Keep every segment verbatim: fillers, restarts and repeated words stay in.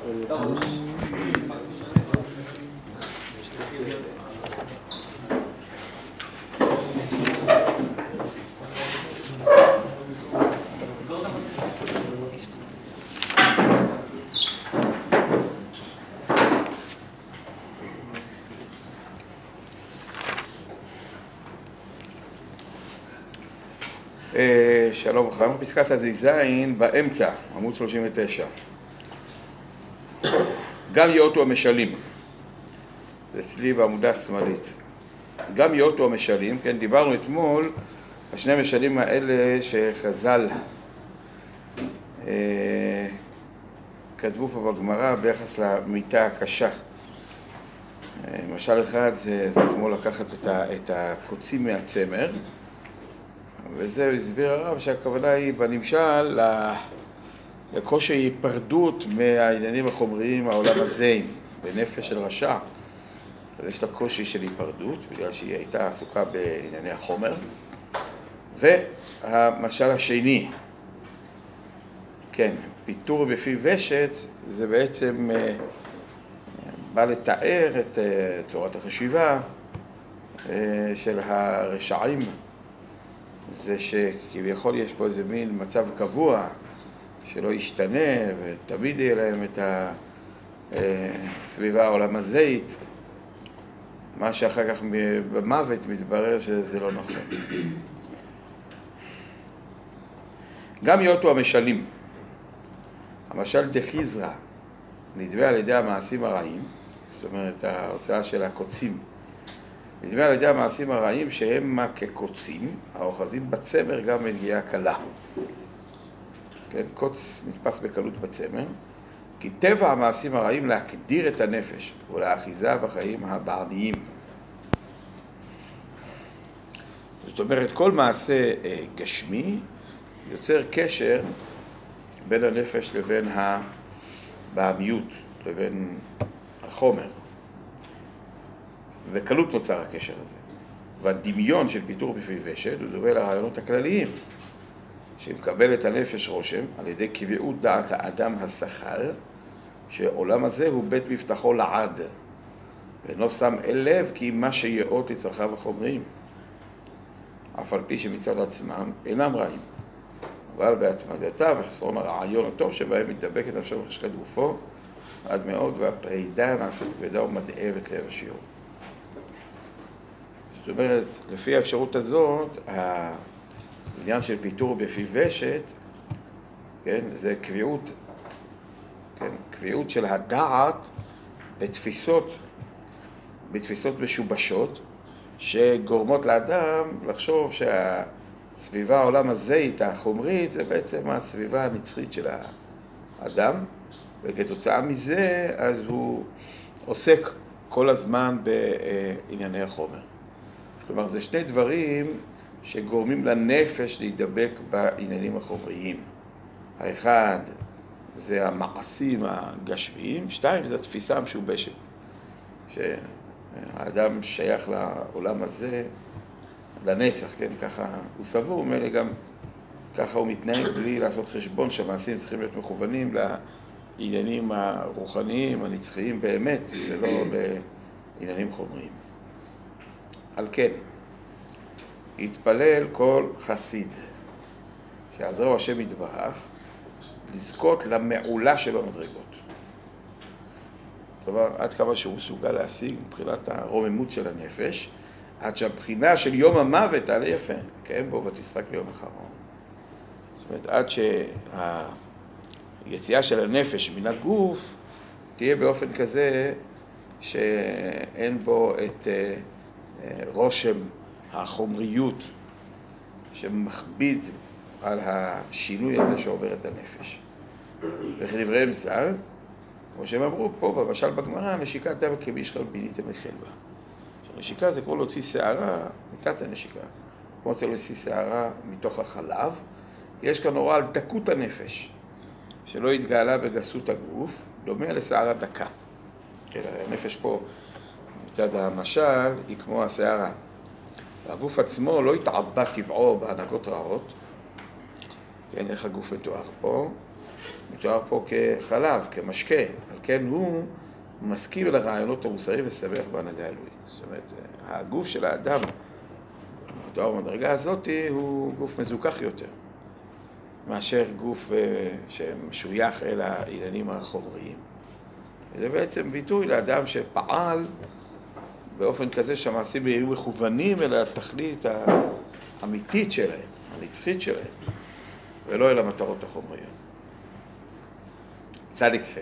שלום לכם, פסקת הזיזין באמצע, עמוד שלושים ותשע. גם יאותו המשלים, זה אצלי בעמודה השמאלית. גם יאותו המשלים, כן, דיברנו אתמול, השני המשלים האלה שחז"ל אה, כתבו פה בגמרא ביחס למיטה הקשה. אה, משל אחד זה, זה כמו לקחת את, ה, את הקוצים מהצמר, וזה הסביר הרב שהכוונה היא בנמשל לקושי היפרדות מהעניינים החומריים העולם הזה בנפש של רשע. אז יש לה קושי של היפרדות בגלל שהיא הייתה עסוקה בענייני החומר. והמשל השני, כן, פיתור בפי ושת, זה בעצם בא לתאר את צורת החשיבה של הרשעים. זה שכביכול יש פה איזה מין מצב קבוע שלא ישתנה ותמיד יהיה להם את הסביבה העולם הזית, מה שאחר כך במוות מתברר שזה לא נכון. גם יאותו המשלים, המשל דחיזרא נדמה על ידי המעשים הרעים, זאת אומרת ההוצאה של הקוצים, נדמה על ידי המעשים הרעים שהם מה כקוצים, האוחזים בצמר גם בנגיעה קלה. כן, קוץ נתפס בקלות בצמר, כי טבע המעשים הרעים להקדיר את הנפש ולאחיזה בחיים הבעניים. זאת אומרת, כל מעשה גשמי יוצר קשר בין הנפש לבין הבעמיות, לבין החומר. וקלות נוצר הקשר הזה. והדמיון של פיתור בפי ושת הוא דומה לרעיונות הכלליים, שמקבל את הנפש רושם על ידי קביעות דעת האדם השכל, שעולם הזה הוא בית מבטחו לעד, ואינו שם אל לב כי מה שיאות לצרכיו החומריים, אף על פי שמצד עצמם אינם רעים, אבל בהתמדתה וחסרון הרעיון הטוב שבהם מתדבקת נפשו בחשקת גופו עד מאוד, והפרידה נעשית כבדה ומדאבת לאנשיות. זאת אומרת, לפי האפשרות הזאת, העניין של פיתור בפי ושת, כן, זה קביעות, כן, קביעות של הדעת בתפיסות, בתפיסות משובשות, שגורמות לאדם לחשוב שהסביבה העולם הזית החומרית זה בעצם הסביבה הנצחית של האדם, וכתוצאה מזה אז הוא עוסק כל הזמן בענייני החומר. כלומר, זה שני דברים שגורמים לנפש להידבק בעניינים החומריים. האחד זה המעשים הגשמיים, שתיים זה התפיסה המשובשת, שהאדם שייך לעולם הזה לנצח, כן? ככה הוא סבור, מלא גם ככה הוא מתנהג בלי לעשות חשבון שהמעשים צריכים להיות מכוונים לעניינים הרוחניים, הנצחיים באמת, ולא לעניינים חומריים. על כן, יתפלל כל חסיד שיעזרו השם יתברך לזכות למעולה שבמדרגות. כלומר, עד כמה שהוא מסוגל להשיג מבחינת הרוממות של הנפש, עד שהבחינה של יום המוות תעלה יפה, קיים בו ותשחק ליום אחרון. זאת אומרת, עד שהיציאה של הנפש מן הגוף תהיה באופן כזה שאין בו את רושם החומריות שמכביד על השינוי הזה שעובר את הנפש. וכדבריהם ז"ל, כמו שהם אמרו פה במשל בגמרא, נשיקה טבע כמשחל ביניתם מחלבה. נשיקה זה כמו להוציא שערה מתת הנשיקה, כמו רוצה להוציא שערה מתוך החלב. יש כאן הוראה על דקות הנפש, שלא התגעלה בגסות הגוף, דומה לשערה דקה. כן, הנפש פה מצד המשל היא כמו השערה. הגוף עצמו לא התעבה טבעו בהנהגות רעות, כן, איך הגוף מתואר פה, מתואר פה כחלב, כמשקה, על כן הוא מסכים לרעיונות המוסריים ושמח בהנהגה האלוהית. זאת אומרת, הגוף של האדם, מתואר במדרגה הזאת, הוא גוף מזוכח יותר, מאשר גוף שמשוייך אל העניינים החומריים. וזה בעצם ביטוי לאדם שפעל באופן כזה שהמעשים יהיו מכוונים אל התכלית האמיתית שלהם, הנצחית שלהם, ולא אל המטרות החומריות. צדיק ח'.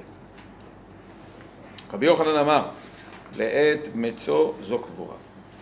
רבי יוחנן אמר, לעת מצוא זו קבורה.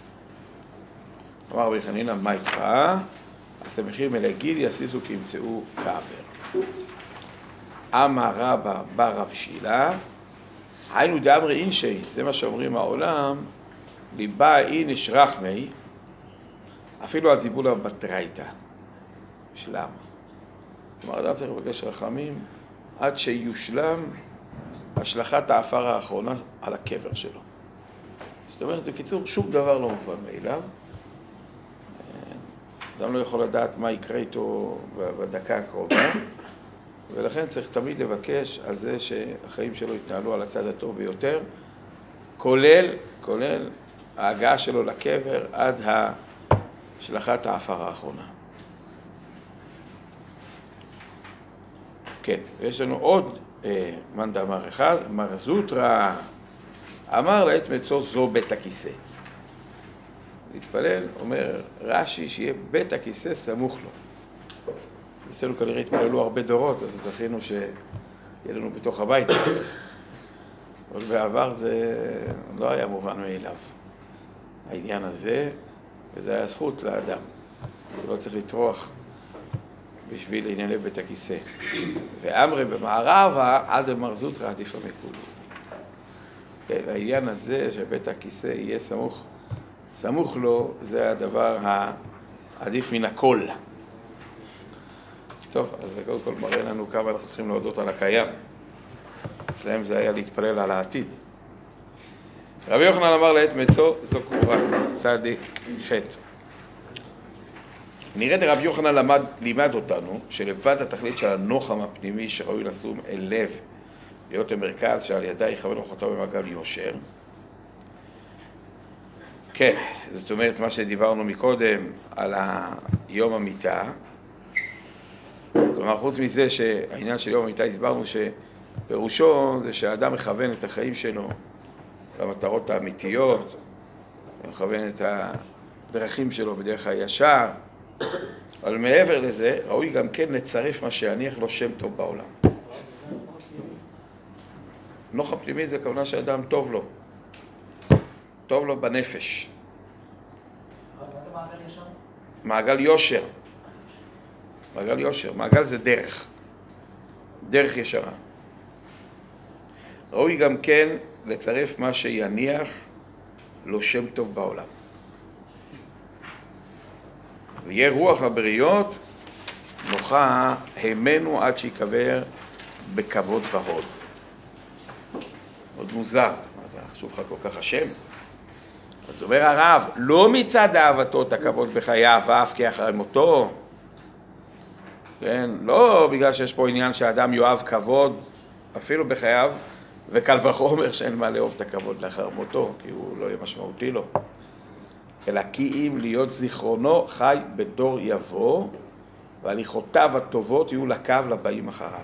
אמר רבי חנינא, מה יקרא? הסמכים אל הגיד יסיסו כי ימצאו קבר. אמר רבא בר רב שילה, היינו דאמרי אינשי, זה מה שאומרים העולם, ליבה איניש רחמי, אפילו הדיבולה בתרייתא. שלם. כלומר, אדם צריך לבקש רחמים עד שיושלם השלכת האפר האחרונה על הקבר שלו. זאת אומרת, בקיצור, שום דבר לא מובן מאליו. אדם לא יכול לדעת מה יקרה איתו בדקה הקרובה, ולכן צריך תמיד לבקש על זה שהחיים שלו יתנהלו על הצד הטוב ביותר, כולל, כולל ההגעה שלו לקבר עד השלכת האפר האחרונה. כן, ויש לנו עוד אה, מאן דאמר אחד, מר זוטרא אמר לעת מצוא זו בית הכיסא. להתפלל, אומר רש"י שיהיה בית הכיסא סמוך לו. אצלנו כנראה התפללו הרבה דורות, אז זכינו שיהיה לנו בתוך הבית הכיסא. אבל בעבר זה לא היה מובן מאליו, העניין הזה, וזה היה זכות לאדם. לא צריך לטרוח בשביל ענייני בית הכיסא. ואמרי במערבה, עד אמר זוטרא עדיף מכולו. כן, העניין הזה שבית הכיסא יהיה סמוך, סמוך לו, זה הדבר העדיף מן הכל. טוב, אז זה קודם כל מראה לנו כמה אנחנו צריכים להודות על הקיים. אצלהם זה היה להתפלל על העתיד. רבי יוחנן אמר לעת מצוא זו קבורה, צדיק ח'. נראה דרבי יוחנן למד, לימד אותנו שלבד התכלית של הנוחם הפנימי שראוי לשום אל לב, להיות המרכז שעל ידה יכוון רוחתו במעגל יושר. כן, זאת אומרת מה שדיברנו מקודם על יום המיטה. כלומר, חוץ מזה שהעניין של יום המיטה הסברנו שפירושו זה שהאדם מכוון את החיים שלו למטרות האמיתיות, מכוון את הדרכים שלו בדרך הישר, אבל מעבר לזה, ראוי גם כן לצרף מה שיניח לו שם טוב בעולם. נוחם פנימי זה כוונה שאדם טוב לו, טוב לו בנפש. מה זה מעגל ישר? מעגל יושר. מעגל יושר, מעגל זה דרך, דרך ישרה. ראוי גם כן לצרף מה שיניח לו שם טוב בעולם. ויהיה רוח הבריות נוחה הימנו עד שיקבר בכבוד והוד. מאוד מוזר, מה זה חשוב לך כל כך השם? אז אומר הרב, לא מצד אהבתו את הכבוד בחייו ואף כי אחרי מותו, כן, לא בגלל שיש פה עניין שהאדם יאהב כבוד אפילו בחייו, וקל וחומר שאין מה לאהוב את הכבוד לאחר מותו, כי הוא לא יהיה משמעותי לו. אלא כי אם להיות זיכרונו חי בדור יבוא, והליכותיו הטובות יהיו לקו לבאים אחריו.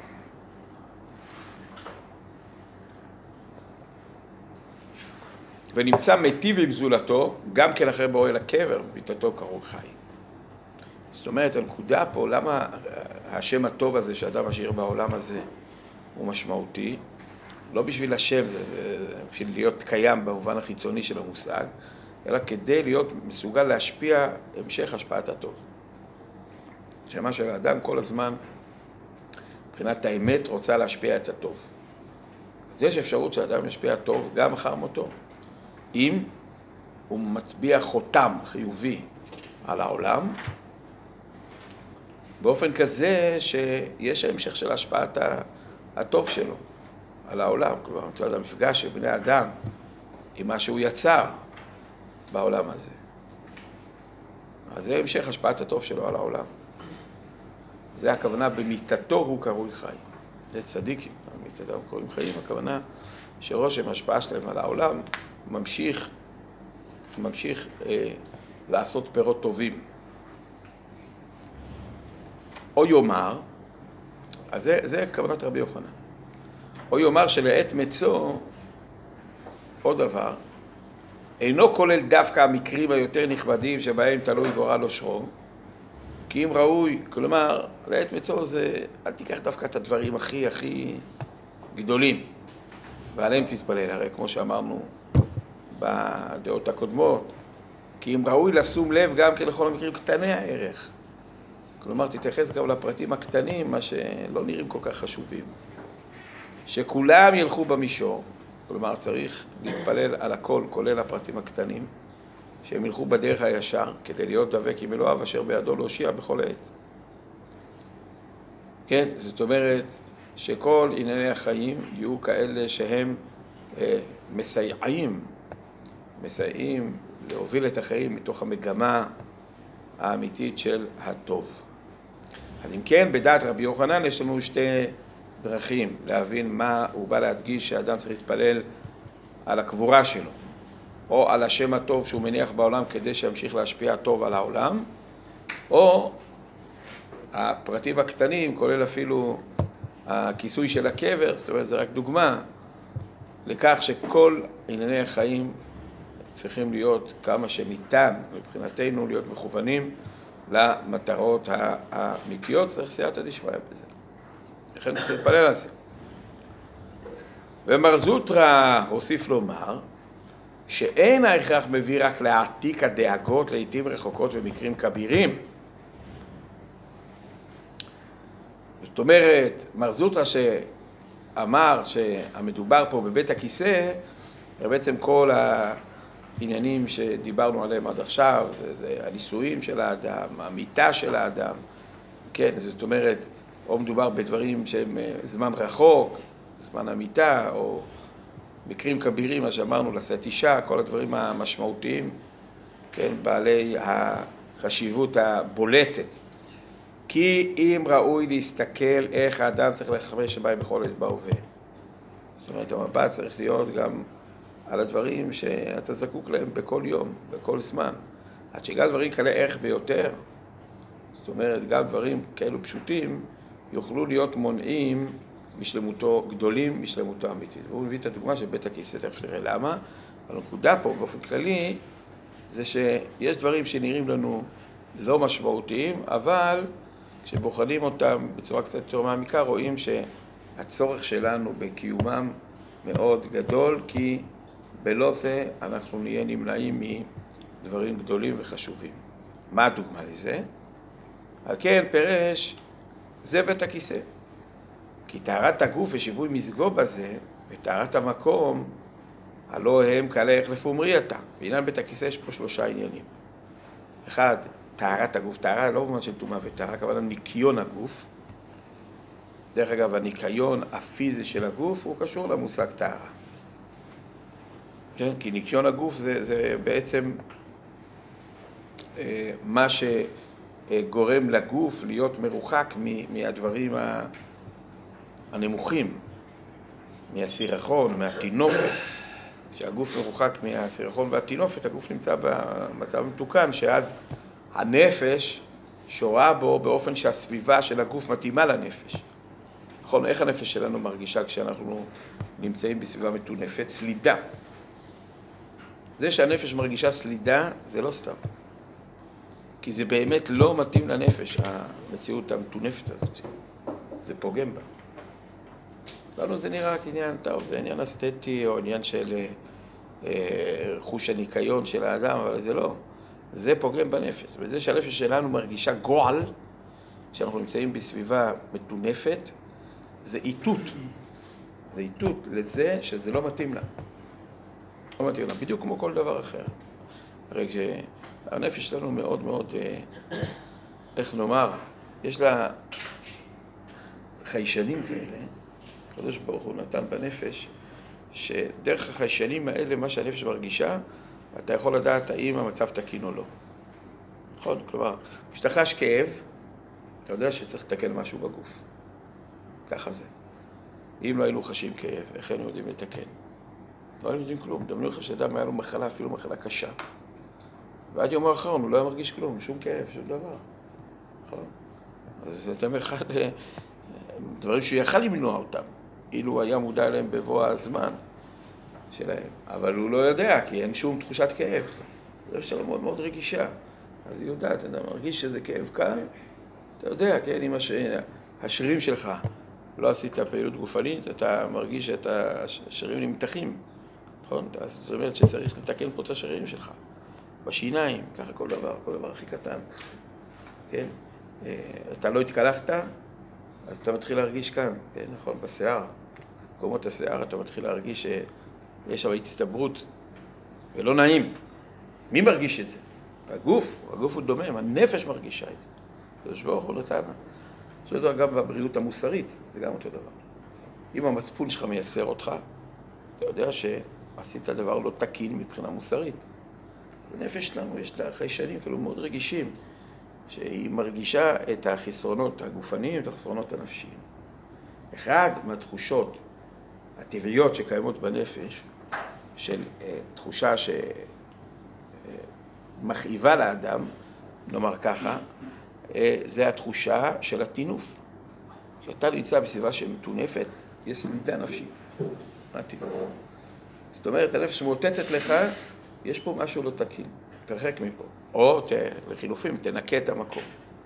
ונמצא מיטיב עם זולתו, גם כן אחרי באוהל הקבר, ביתתו קרוי חי. זאת אומרת, הנקודה פה, למה השם הטוב הזה שאדם משאיר בעולם הזה הוא משמעותי? לא בשביל השם, זה, זה בשביל להיות קיים במובן החיצוני של המושג, אלא כדי להיות מסוגל להשפיע המשך השפעת הטוב. שמה של האדם כל הזמן, מבחינת האמת, רוצה להשפיע את הטוב. אז יש אפשרות שהאדם ישפיע טוב גם אחר מותו, אם הוא מטביע חותם חיובי על העולם, באופן כזה שיש המשך של השפעת הטוב שלו על העולם. כלומר, המפגש של בני אדם עם מה שהוא יצר בעולם הזה. אז זה המשך השפעת הטוב שלו על העולם. זה הכוונה, במיתתו הוא קרוי חי. זה צדיקים, עמית אדם קוראים חיים, הכוונה שרושם ההשפעה שלהם על העולם ממשיך, ממשיך אה, לעשות פירות טובים. או יאמר, אז זה, זה כוונת רבי יוחנן, או יאמר שלעת מצוא, עוד דבר, אינו כולל דווקא המקרים היותר נכבדים שבהם תלוי גורל אושרו, כי אם ראוי, כלומר, לעת מצוא זה, אל תיקח דווקא את הדברים הכי הכי גדולים, ועליהם תתפלל, הרי כמו שאמרנו בדעות הקודמות, כי אם ראוי לשום לב גם כן לכל המקרים קטני הערך, כלומר, תתייחס גם לפרטים הקטנים, מה שלא נראים כל כך חשובים, שכולם ילכו במישור, כלומר, צריך להתפלל על הכל, כולל הפרטים הקטנים, שהם ילכו בדרך הישר, כדי להיות דבק עם אלוהיו, אשר בידו להושיע בכל עת. כן, זאת אומרת, שכל ענייני החיים יהיו כאלה שהם אה, מסייעים, מסייעים להוביל את החיים מתוך המגמה האמיתית של הטוב. אז אם כן, בדעת רבי יוחנן יש לנו שתי דרכים להבין מה הוא בא להדגיש שהאדם צריך להתפלל על הקבורה שלו, או על השם הטוב שהוא מניח בעולם כדי שימשיך להשפיע טוב על העולם, או הפרטים הקטנים, כולל אפילו הכיסוי של הקבר, זאת אומרת, זה רק דוגמה לכך שכל ענייני החיים צריכים להיות כמה שניתן מבחינתנו להיות מכוונים למטרות האמיתיות, צריך סייעתא דשמיא בזה. לכן צריך להתפלל על זה. ומר זוטרא הוסיף לומר שאין ההכרח מביא רק להעתיק הדאגות לעתים רחוקות ומקרים כבירים. זאת אומרת, מר זוטרא שאמר שהמדובר פה בבית הכיסא, בעצם כל העניינים שדיברנו עליהם עד עכשיו, זה, זה הנישואים של האדם, המיטה של האדם, כן, זאת אומרת, או מדובר בדברים שהם זמן רחוק, זמן המיטה, או מקרים כבירים, מה שאמרנו, לשאת אישה, כל הדברים המשמעותיים, כן, בעלי החשיבות הבולטת. כי אם ראוי להסתכל איך האדם צריך לחמש שבאים בכל עת בהווה. זאת אומרת, המבט צריך להיות גם על הדברים שאתה זקוק להם בכל יום, בכל זמן. עד שגם דברים כאלה ערך ביותר, זאת אומרת, גם דברים כאלו פשוטים, יוכלו להיות מונעים משלמותו, גדולים משלמותו אמיתית. והוא מביא את הדוגמה של בית הכיסא, תכף נראה למה, אבל הנקודה פה באופן כללי, זה שיש דברים שנראים לנו לא משמעותיים, אבל כשבוחנים אותם בצורה קצת יותר מעמיקה, רואים שהצורך שלנו בקיומם מאוד גדול, כי בלא זה אנחנו נהיה נמנעים מדברים גדולים וחשובים. מה הדוגמה לזה? על כן פרש, זה בית הכיסא. כי טהרת הגוף ושיווי מזגו בזה, וטהרת המקום, הלא הם כאלה איך לפומרייתא. בעניין בית הכיסא יש פה שלושה עניינים. אחד, טהרת הגוף, טהרה לא במובן של טומאה וטהרה, הכוונה ניקיון הגוף. דרך אגב, הניקיון הפיזי של הגוף הוא קשור למושג טהרה. כן? כי ניקיון הגוף זה, זה בעצם אה, מה שגורם לגוף להיות מרוחק מהדברים הנמוכים, מהסירחון, מהתינופת. כשהגוף מרוחק מהסירחון והתינופת, הגוף נמצא במצב מתוקן, שאז הנפש שורה בו באופן שהסביבה של הגוף מתאימה לנפש. נכון, איך הנפש שלנו מרגישה כשאנחנו נמצאים בסביבה מתונפת? סלידה. זה שהנפש מרגישה סלידה, זה לא סתם. כי זה באמת לא מתאים לנפש, המציאות המתונפת הזאת. זה פוגם בה. לנו זה נראה רק עניין, טוב, זה עניין אסתטי או עניין של אה, חוש הניקיון של האדם, אבל זה לא. זה פוגם בנפש. וזה שהנפש שלנו מרגישה גועל, כשאנחנו נמצאים בסביבה מתונפת, זה איתות. זה איתות לזה שזה לא מתאים לה. לא מתאים לה, בדיוק כמו כל דבר אחר. הרי כשהנפש שלנו מאוד מאוד, אה, איך נאמר, יש לה חיישנים כאלה, הקדוש ברוך הוא נתן בנפש, שדרך החיישנים האלה, מה שהנפש מרגישה, אתה יכול לדעת האם המצב תקין או לא. נכון? כלומר, כשאתה חש כאב, אתה יודע שצריך לתקן משהו בגוף. ככה זה. אם לא היינו חשים כאב, איך היינו יודעים לתקן? לא היינו יודעים כלום. דמיינו לך שאדם היה לו מחלה, אפילו מחלה קשה. ועד יום האחרון הוא לא היה מרגיש כלום, שום כאב, שום דבר. נכון? אז זה אתם אחד דברים שהוא יכל למנוע אותם, אילו הוא היה מודע אליהם בבוא הזמן שלהם. אבל הוא לא יודע, כי אין שום תחושת כאב. זה שלו מאוד מאוד רגישה. אז היא יודעת, אתה מרגיש שזה כאב קל, אתה יודע, כן, אם הש... השרירים שלך לא עשית פעילות גופנית, אתה מרגיש שאת השרירים נמתחים, נכון? אז זאת אומרת שצריך לתקן פה את השרירים שלך. בשיניים, ככה כל דבר, כל דבר הכי קטן, כן? אתה לא התקלחת, אז אתה מתחיל להרגיש כאן, כן, נכון, בשיער, במקומות השיער אתה מתחיל להרגיש שיש שם הצטברות ולא נעים. מי מרגיש את זה? הגוף, הגוף הוא דומם, הנפש מרגישה את זה. זה שבוח הוא נתנה. זה דבר גם בבריאות המוסרית, זה גם אותו דבר. אם המצפון שלך מייסר אותך, אתה יודע שעשית דבר לא תקין מבחינה מוסרית. אז הנפש שלנו יש לה אחרי שנים כאילו מאוד רגישים, שהיא מרגישה את החסרונות הגופניים, את החסרונות הנפשיים. אחד מהתחושות הטבעיות שקיימות בנפש, של אה, תחושה שמכאיבה לאדם, נאמר ככה, אה, זה התחושה של הטינוף. כשאתה נמצא בסביבה שמטונפת, יש סלידה נפשית. מה הטינוף? זאת אומרת, הנפש מוטטת לך, יש פה משהו לא תקין, תרחק מפה. או ת, לחילופים, תנקה את המקום.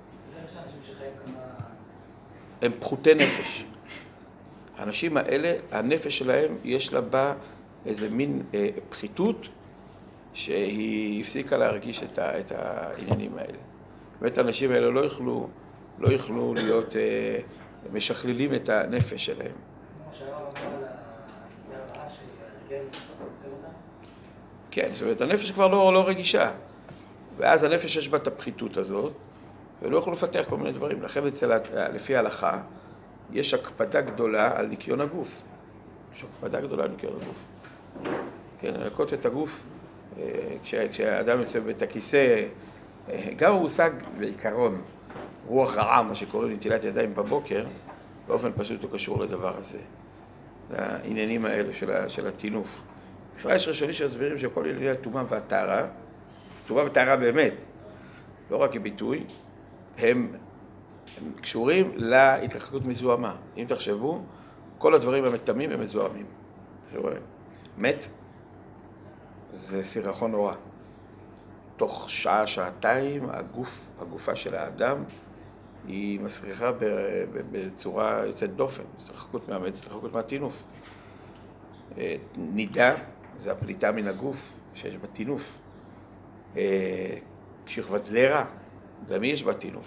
הם פחותי נפש. האנשים האלה, הנפש שלהם, יש לה בה איזה מין אה, פחיתות שהיא הפסיקה להרגיש את, ה, את העניינים האלה. באמת, האנשים האלה לא יוכלו, לא יוכלו להיות אה, משכללים את הנפש שלהם. כמו שהרב אמר על הרעה שהרגל עוצר אותה? כן, זאת אומרת, הנפש כבר לא, לא רגישה. ואז הנפש יש בה את הפחיתות הזאת, ולא יכולו לפתח כל מיני דברים. לכן אצל, לפי ההלכה, יש הקפדה גדולה על ניקיון הגוף. יש הקפדה גדולה על ניקיון הגוף. כן, לנקות את הגוף, כש, כשאדם יוצא בבית הכיסא, גם המושג בעיקרון, רוח רעה, מה שקוראים נטילת ידיים בבוקר, באופן פשוט הוא קשור לדבר הזה. העניינים האלה של, של הטינוף. בכלל יש ראשונים שמסבירים שכל ענייני הטומאה והטהרה, טומאה וטהרה באמת, לא רק כביטוי, הם, הם קשורים להתרחקות מזוהמה. אם תחשבו, כל הדברים המטמאים הם מזוהמים. מת זה סירחון נורא. תוך שעה, שעתיים, הגוף, הגופה של האדם היא מסריחה בצורה יוצאת דופן, התרחקות מהמת, התרחקות מהטינוף. נידה, זה הפליטה מן הגוף שיש בה טינוף. שכבת זרע, גם יש בה טינוף.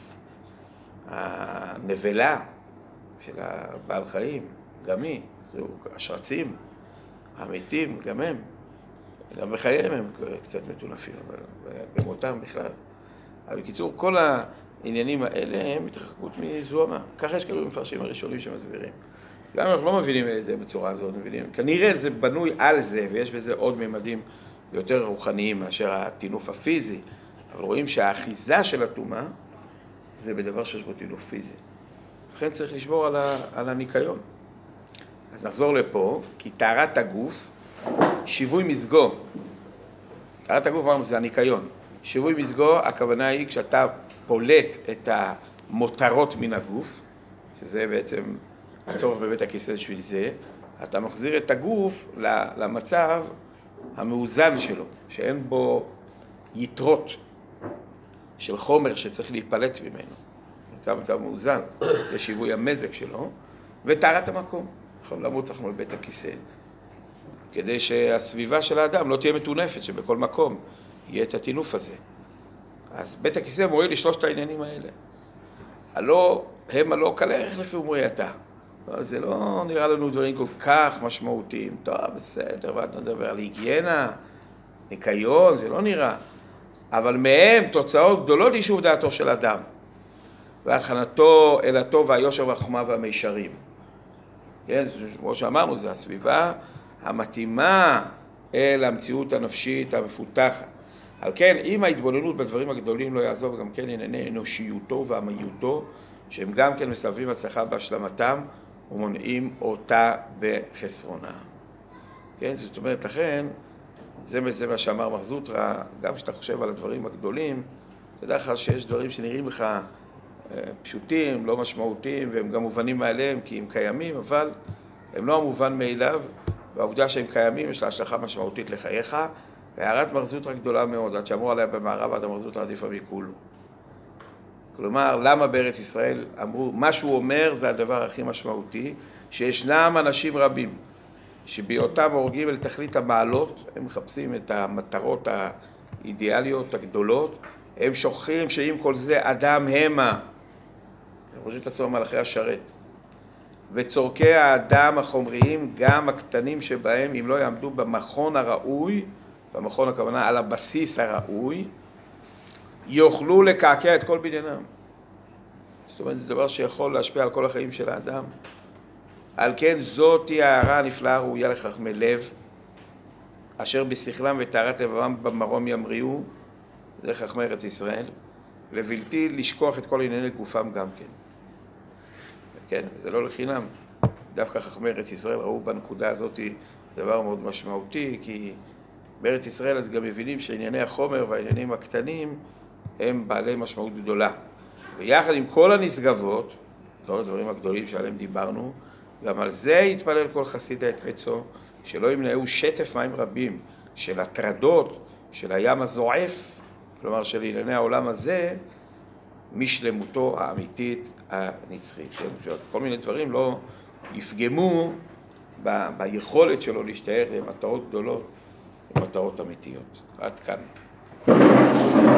הנבלה של הבעל חיים, גם היא, השרצים, המתים, גם הם. גם בחייהם הם קצת מטונפים, אבל במותם בכלל. אבל בקיצור, כל העניינים האלה הם התרחקות מזוהמה. ככה יש כאלו מפרשים הראשונים שמסבירים. גם אנחנו לא מבינים את זה בצורה הזאת, מבינים. כנראה זה בנוי על זה, ויש בזה עוד ממדים יותר רוחניים מאשר הטינוף הפיזי. אבל רואים שהאחיזה של הטומאה זה בדבר שיש בו טינוף פיזי. לכן צריך לשמור על, ה, על הניקיון. אז נחזור לפה, כי טהרת הגוף, שיווי מזגו. טהרת הגוף אמרנו, זה הניקיון. שיווי מזגו, הכוונה היא כשאתה פולט את המותרות מן הגוף, שזה בעצם הצורך בבית הכיסא בשביל זה, אתה מחזיר את הגוף למצב המאוזן שלו, שאין בו יתרות של חומר שצריך להיפלט ממנו. נמצא מצב מאוזן, זה שיווי המזג שלו, וטהרת המקום. נכון, למה צריכנו לבית הכיסא? כדי שהסביבה של האדם לא תהיה מטונפת, שבכל מקום יהיה את הטינוף הזה. אז בית הכיסא מועיל לשלושת העניינים האלה. הלא, הם הלא קל ערך לפי ומרייתה. זה לא נראה לנו דברים כל כך משמעותיים. טוב, בסדר, ואתה מדבר על היגיינה, ניקיון, זה לא נראה. אבל מהם תוצאות גדולות יישוב דעתו של אדם. והכנתו אל הטוב והיושר והחוכמה והמישרים. כן, כמו שאמרנו, זה הסביבה המתאימה אל המציאות הנפשית המפותחת. על כן, אם ההתבוננות בדברים הגדולים לא יעזוב גם כן ענייני אנושיותו ועמיותו, שהם גם כן מסביבים הצלחה בהשלמתם, ומונעים אותה בחסרונה. כן, זאת אומרת, לכן, זה, זה מה שאמר מר זוטרא, גם כשאתה חושב על הדברים הגדולים, תדע לך שיש דברים שנראים לך פשוטים, לא משמעותיים, והם גם מובנים מאליהם כי הם קיימים, אבל הם לא המובן מאליו, והעובדה שהם קיימים יש לה השלכה משמעותית לחייך, והערת מר זוטרא גדולה מאוד, עד שאמרו עליה במערב, עד מר זוטרא עדיפה מכולו. כלומר, למה בארץ ישראל אמרו, מה שהוא אומר זה הדבר הכי משמעותי, שישנם אנשים רבים, שבהיותם הורגים אל תכלית המעלות, הם מחפשים את המטרות האידיאליות הגדולות, הם שוכחים שעם כל זה אדם המה, הם חושבים את עצמם מלאכי השרת. וצורכי האדם החומריים, גם הקטנים שבהם, אם לא יעמדו במכון הראוי, במכון הכוונה על הבסיס הראוי, יוכלו לקעקע את כל בניינם. זאת אומרת, זה דבר שיכול להשפיע על כל החיים של האדם. על כן זאת היא הערה הנפלאה ראויה לחכמי לב, אשר בשכלם וטהרת לבבם במרום ימריאו, זה חכמי ארץ ישראל, לבלתי לשכוח את כל ענייני גופם גם כן. כן, זה לא לחינם. דווקא חכמי ארץ ישראל ראו בנקודה הזאת דבר מאוד משמעותי, כי בארץ ישראל אז גם מבינים שענייני החומר והעניינים הקטנים הם בעלי משמעות גדולה. ויחד עם כל הנשגבות, כל הדברים הגדולים שעליהם דיברנו, גם על זה יתפלל כל חסידי את עצו, שלא ימנעו שטף מים רבים של הטרדות של הים הזועף, כלומר של ענייני העולם הזה, משלמותו האמיתית הנצחית. כן? כל מיני דברים לא יפגמו ב- ביכולת שלו להשתייך למטרות גדולות, למטרות אמיתיות. עד כאן.